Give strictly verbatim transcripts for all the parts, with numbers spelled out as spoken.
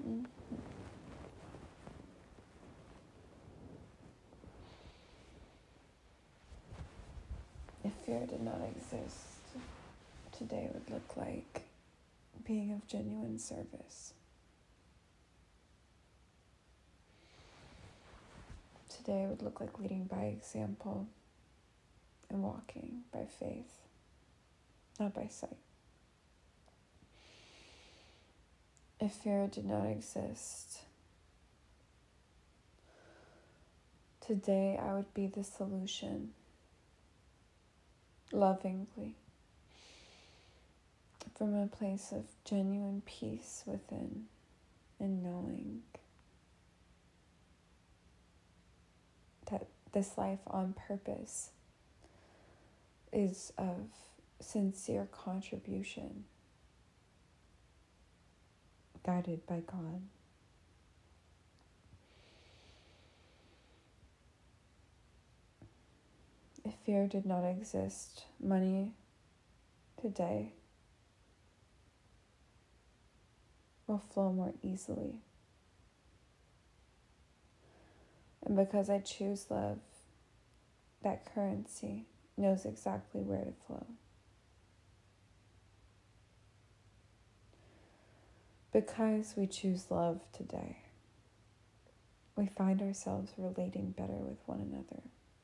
Mm-hmm. If fear did not exist, today would look like being of genuine service. Today would look like leading by example and walking by faith, not by sight. If fear did not exist, today I would be the solution, lovingly, from a place of genuine peace within and knowing that this life on purpose is of sincere contribution, guided by God. If fear did not exist, money today will flow more easily. And because I choose love, that currency knows exactly where to flow. Because we choose love today, we find ourselves relating better with one another.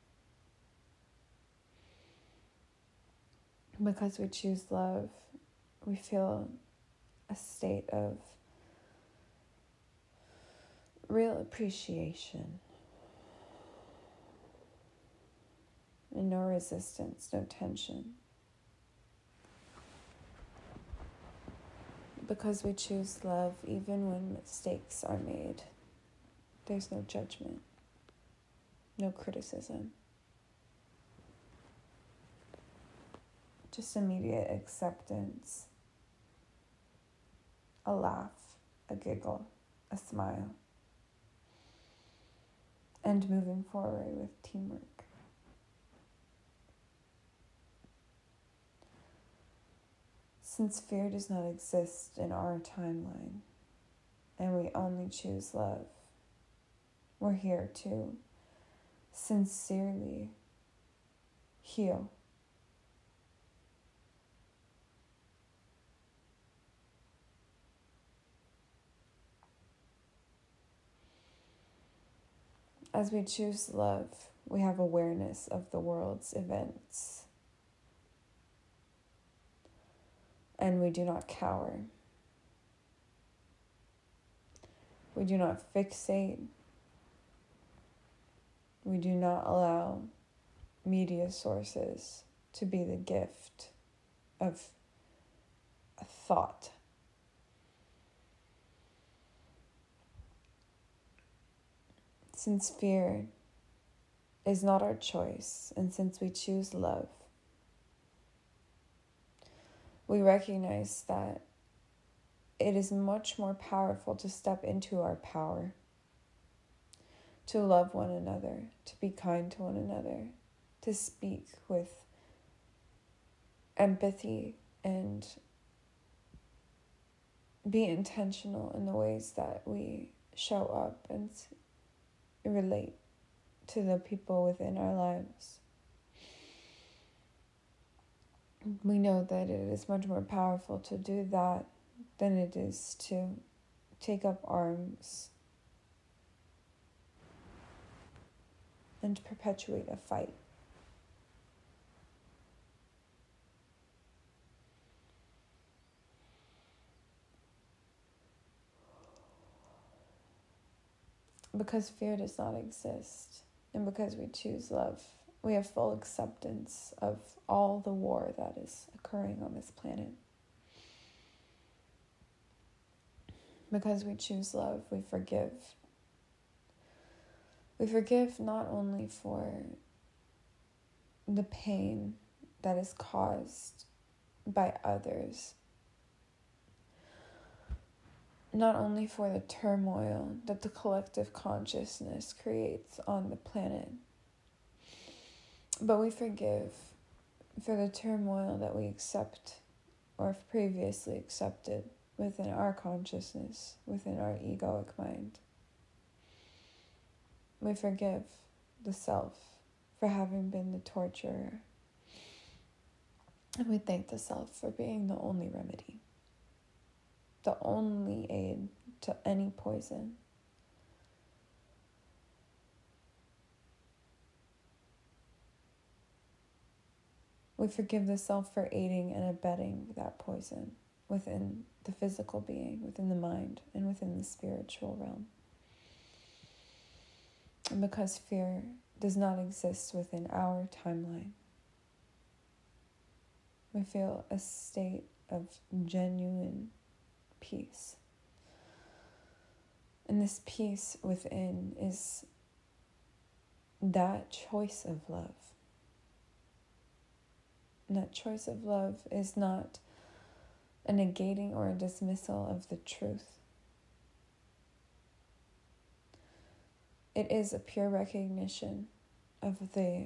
Because we choose love, we feel a state of real appreciation and no resistance, no tension. Because we choose love, even when mistakes are made, there's no judgment, no criticism. Just immediate acceptance, a laugh, a giggle, a smile, and moving forward with teamwork. Since fear does not exist in our timeline, and we only choose love, we're here to sincerely heal. As we choose love, we have awareness of the world's events. And we do not cower. We do not fixate. We do not allow media sources to be the gift of a thought. Since fear is not our choice, and since we choose love, we recognize that it is much more powerful to step into our power, to love one another, to be kind to one another, to speak with empathy and be intentional in the ways that we show up and relate to the people within our lives. We know that it is much more powerful to do that than it is to take up arms and perpetuate a fight. Because fear does not exist, and because we choose love, we have full acceptance of all the war that is occurring on this planet. Because we choose love, we forgive. We forgive not only for the pain that is caused by others, not only for the turmoil that the collective consciousness creates on the planet, but we forgive for the turmoil that we accept or have previously accepted within our consciousness, within our egoic mind. We forgive the self for having been the torturer. And we thank the self for being the only remedy, the only aid to any poison. We forgive the self for aiding and abetting that poison within the physical being, within the mind, and within the spiritual realm. And because fear does not exist within our timeline, we feel a state of genuine peace. And this peace within is that choice of love. And that choice of love is not a negating or a dismissal of the truth. It is a pure recognition of the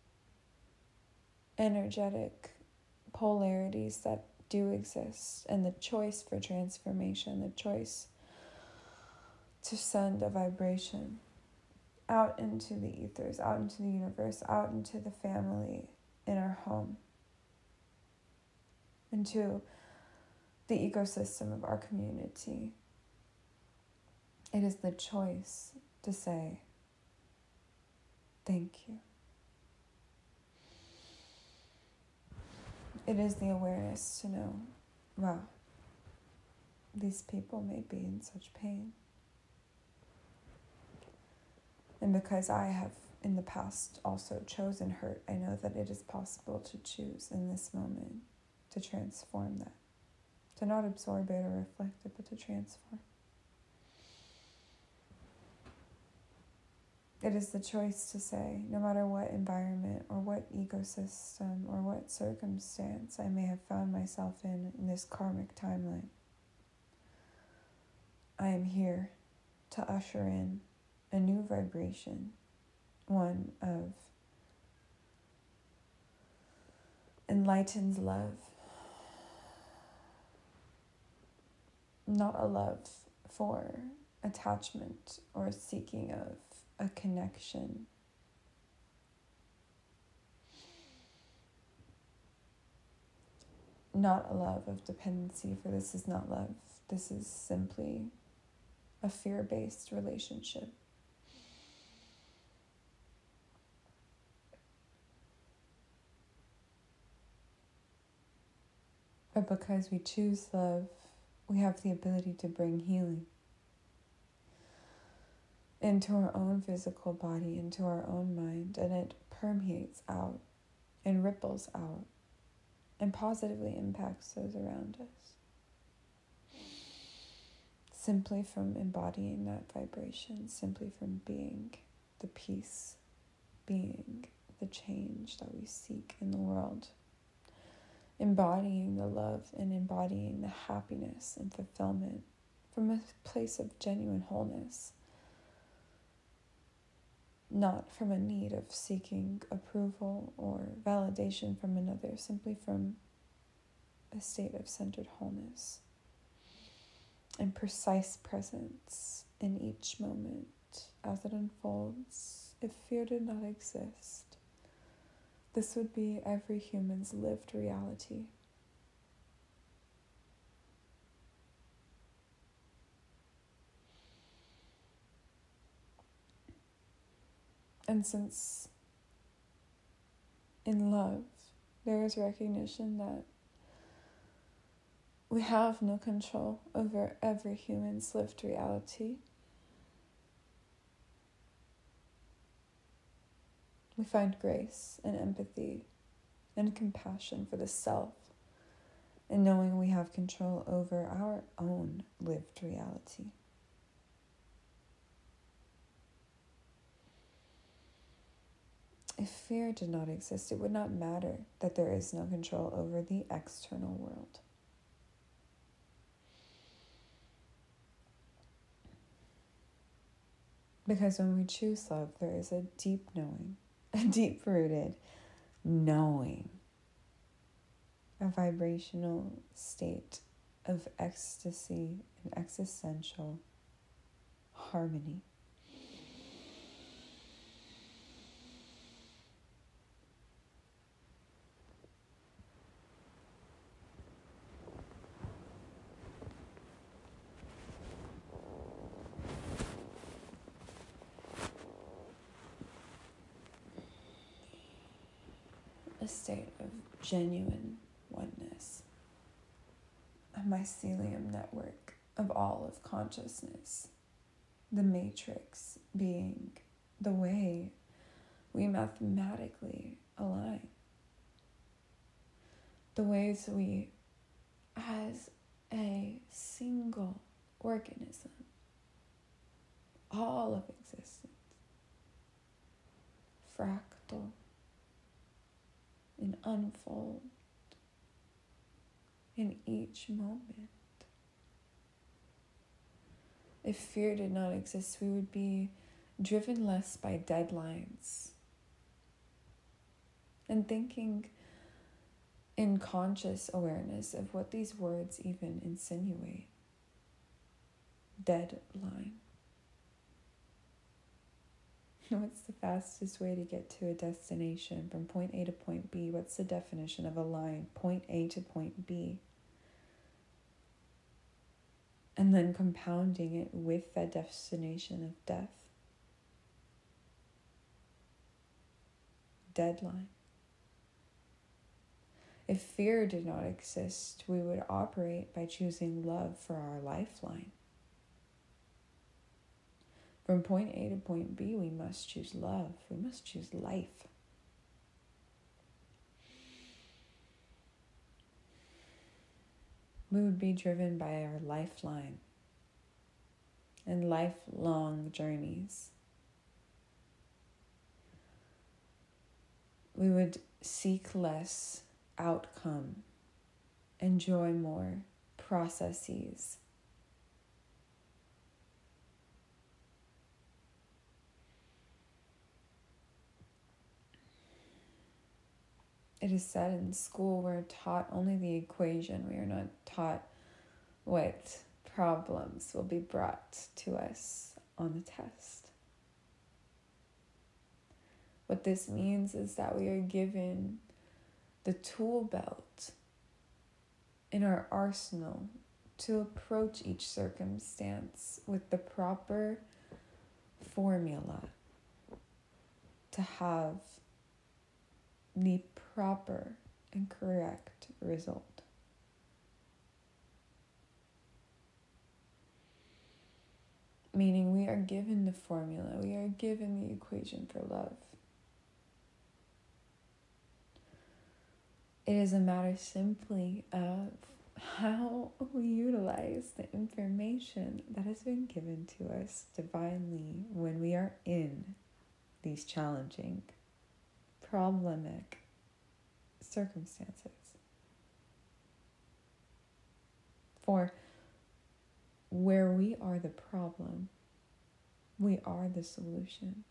energetic polarities that do exist, and the choice for transformation, the choice to send a vibration out into the ethers, out into the universe, out into the family, in our home, into the ecosystem of our community. It is the choice to say, thank you. It is the awareness to know, wow, these people may be in such pain. And because I have in the past also chosen hurt, I know that it is possible to choose in this moment to transform that. To not absorb it or reflect it, but to transform. It is the choice to say, no matter what environment or what ecosystem or what circumstance I may have found myself in in this karmic timeline, I am here to usher in a new vibration, one of enlightened love. Not a love for attachment or seeking of a connection. Not a love of dependency, for this is not love. This is simply a fear-based relationship. But because we choose love, we have the ability to bring healing into our own physical body, into our own mind, and it permeates out and ripples out and positively impacts those around us. Simply from embodying that vibration, simply from being the peace, being the change that we seek in the world. Embodying the love and embodying the happiness and fulfillment from a place of genuine wholeness. Not from a need of seeking approval or validation from another, simply from a state of centered wholeness and precise presence in each moment as it unfolds. If fear did not exist, this would be every human's lived reality. And since in love, there is recognition that we have no control over every human's lived reality, we find grace and empathy and compassion for the self in knowing we have control over our own lived reality. If fear did not exist, it would not matter that there is no control over the external world. Because when we choose love, there is a deep knowing, a deep-rooted knowing, a vibrational state of ecstasy and existential harmony. A state of genuine oneness, a mycelium network of all of consciousness, the matrix being the way we mathematically align, the ways we, as a single organism, all of existence, fractal, and unfold in each moment. If fear did not exist, we would be driven less by deadlines and thinking in conscious awareness of what these words even insinuate. Deadline. What's the fastest way to get to a destination from point A to point B? What's the definition of a line? Point A to point B. And then compounding it with that destination of death. Deadline. If fear did not exist, we would operate by choosing love for our lifeline. From point A to point B, we must choose love. We must choose life. We would be driven by our lifeline and lifelong journeys. We would seek less outcome, enjoy more processes. It is said in school we're taught only the equation. We are not taught what problems will be brought to us on the test. What this means is that we are given the tool belt in our arsenal to approach each circumstance with the proper formula to have the proper and correct result. Meaning we are given the formula, we are given the equation for love. It is a matter simply of how we utilize the information that has been given to us divinely when we are in these challenging, problematic circumstances. For where we are the problem, we are the solution.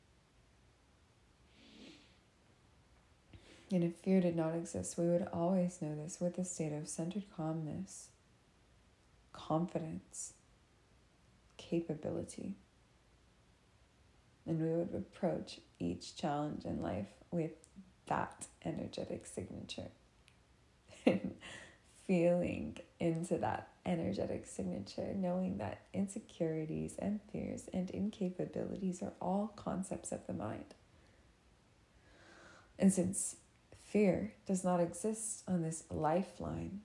And if fear did not exist, we would always know this with a state of centered calmness, confidence, capability. And we would approach each challenge in life with that energetic signature. And feeling into that energetic signature, knowing that insecurities and fears and incapabilities are all concepts of the mind. And since fear does not exist on this lifeline,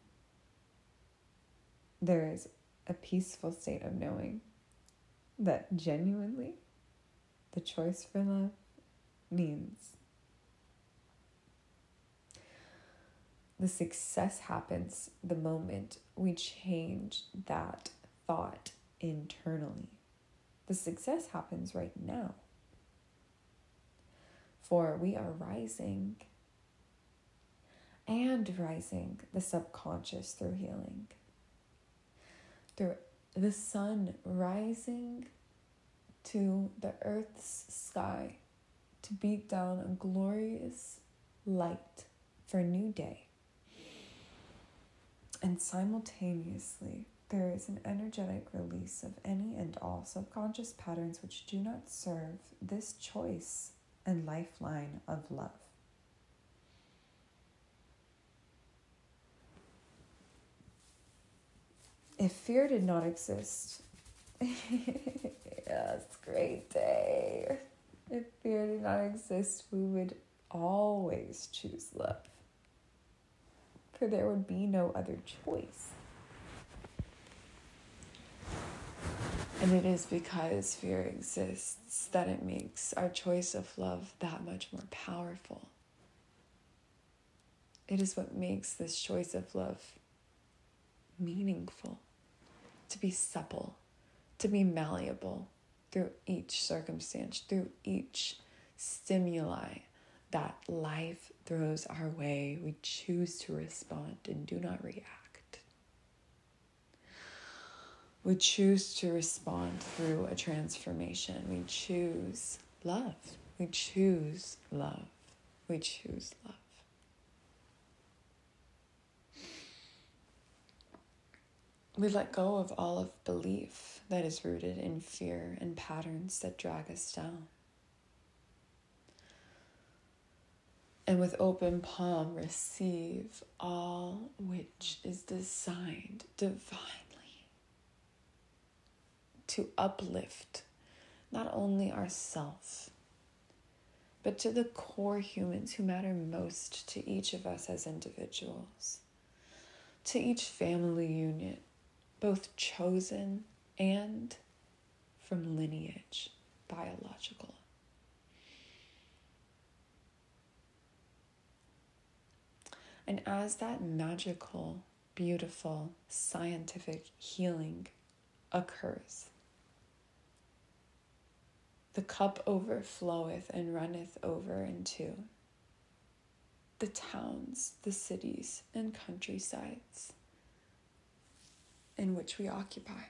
there is a peaceful state of knowing that genuinely the choice for love means the success happens the moment we change that thought internally. The success happens right now. For we are rising and rising the subconscious through healing. Through the sun rising to the earth's sky to beat down a glorious light for a new day. And simultaneously, there is an energetic release of any and all subconscious patterns which do not serve this choice and lifeline of love. If fear did not exist, yes, great day. If fear did not exist, we would always choose love. For there would be no other choice. And it is because fear exists that it makes our choice of love that much more powerful. It is what makes this choice of love meaningful, to be supple, to be malleable through each circumstance, through each stimuli that life throws our way. We choose to respond and do not react. We choose to respond through a transformation. We choose love. We choose love. We choose love. We let go of all of belief that is rooted in fear and patterns that drag us down. And with open palm, receive all which is designed divinely to uplift not only ourselves, but to the core humans who matter most to each of us as individuals, to each family unit, both chosen and from lineage, biological. And as that magical, beautiful, scientific healing occurs, the cup overfloweth and runneth over into the towns, the cities, and countrysides in which we occupy.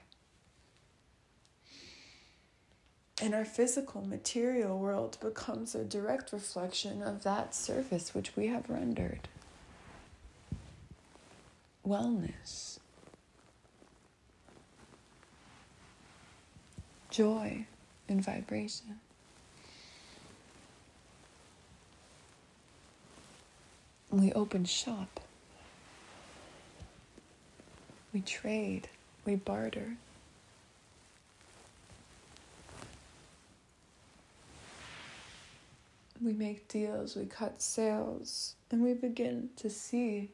And our physical material world becomes a direct reflection of that service which we have rendered. Wellness, joy, and vibration. We open shop. We trade. We barter. We make deals. We cut sales. And we begin to see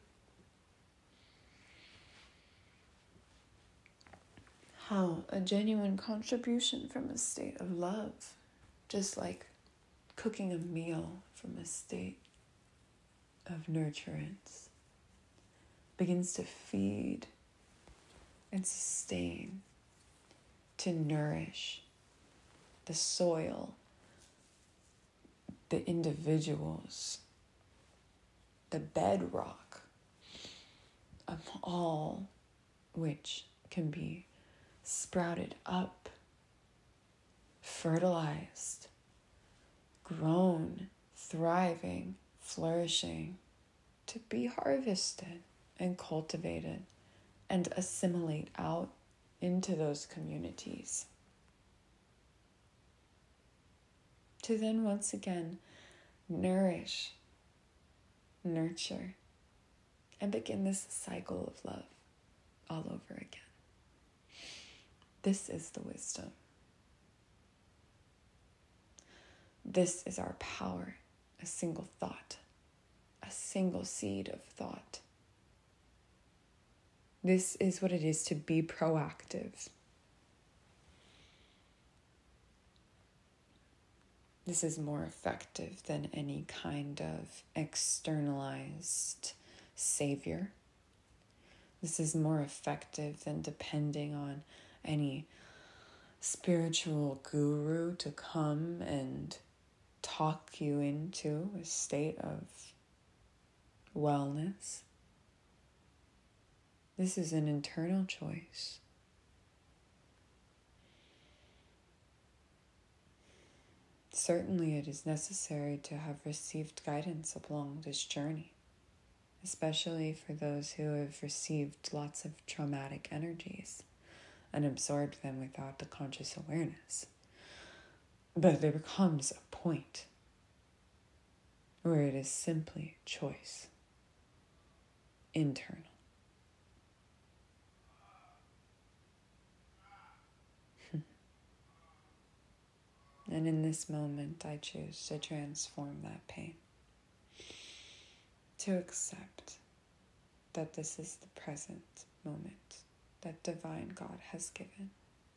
how a genuine contribution from a state of love, just like cooking a meal from a state of nurturance, begins to feed and sustain, to nourish the soil, the individuals, the bedrock of all which can be sprouted up, fertilized, grown, thriving, flourishing, to be harvested and cultivated and assimilate out into those communities. To then once again nourish, nurture, and begin this cycle of love all over again. This is the wisdom. This is our power, a single thought, a single seed of thought. This is what it is to be proactive. This is more effective than any kind of externalized savior. This is more effective than depending on any spiritual guru to come and talk you into a state of wellness. This is an internal choice. Certainly it is necessary to have received guidance along this journey. especially for those who have received lots of traumatic energies and absorbed them without the conscious awareness. But there becomes a point where it is simply choice, internal. And in this moment, I choose to transform that pain, to accept that this is the present moment that Divine God has given.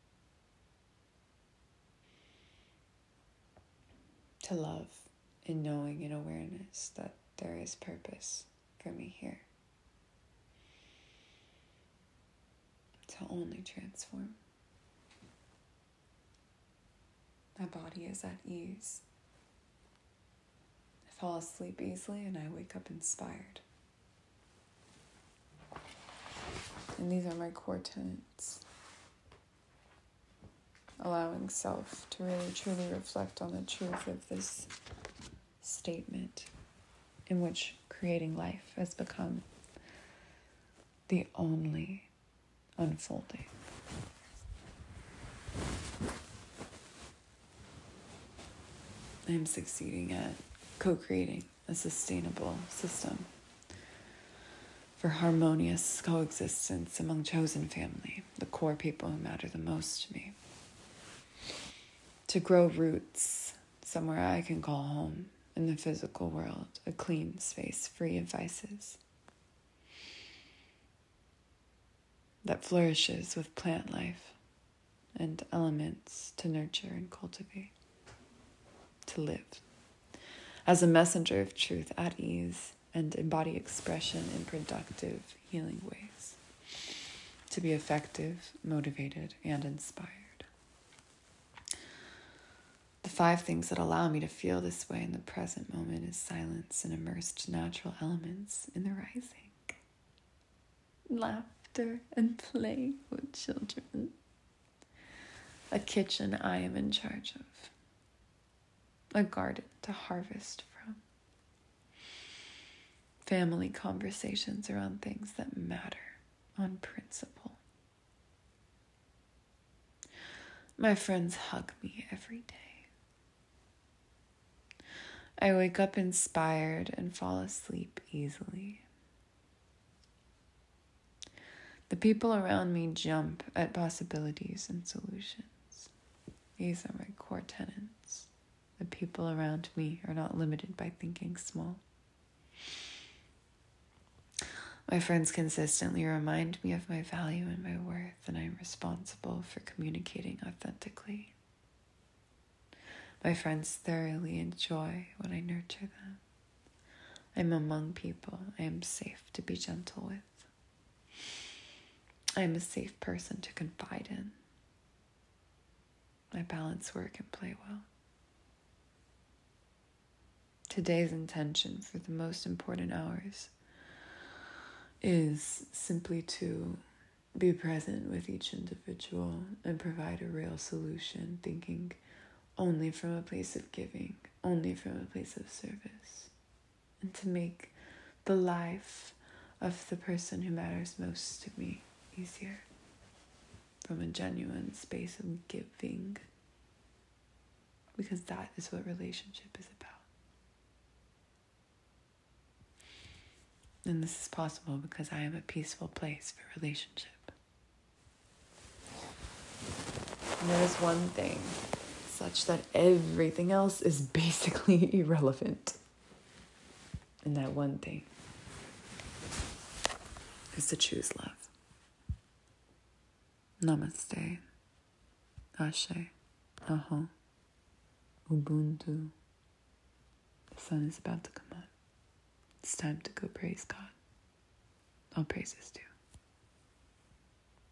To love in knowing and awareness that there is purpose for me here. To only transform. My body is at ease. I fall asleep easily and I wake up inspired. And these are my core tenets. Allowing self to really truly reflect on the truth of this statement, in which creating life has become the only unfolding. I am succeeding at co-creating a sustainable system for harmonious coexistence among chosen family, the core people who matter the most to me. To grow roots somewhere I can call home in the physical world, a clean space free of vices, that flourishes with plant life and elements to nurture and cultivate, to live as a messenger of truth at ease and embody expression in productive, healing ways, to be effective, motivated, and inspired. The five things that allow me to feel this way in the present moment is silence and immersed natural elements in the rising, laughter and play with children, a kitchen I am in charge of, a garden to harvest from, family conversations around things that matter on principle. My friends hug me every day. I wake up inspired and fall asleep easily. The people around me jump at possibilities and solutions. These are my core tenets. The people around me are not limited by thinking small. My friends consistently remind me of my value and my worth, and I am responsible for communicating authentically. My friends thoroughly enjoy when I nurture them. I'm among people I am safe to be gentle with. I am a safe person to confide in. I balance work and play well. Today's intention for the most important hours is simply to be present with each individual and provide a real solution, thinking only from a place of giving, only from a place of service, and to make the life of the person who matters most to me easier from a genuine space of giving, because that is what relationship is about. And this is possible because I am a peaceful place for relationship. And there is one thing such that everything else is basically irrelevant. And that one thing is to choose love. Namaste. Ashe. Aho. Ubuntu. The sun is about to come up. It's time to go praise God. All praises due.